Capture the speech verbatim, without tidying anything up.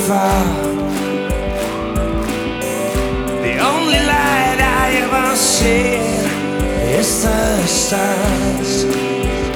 far. The only light I ever see is the stars.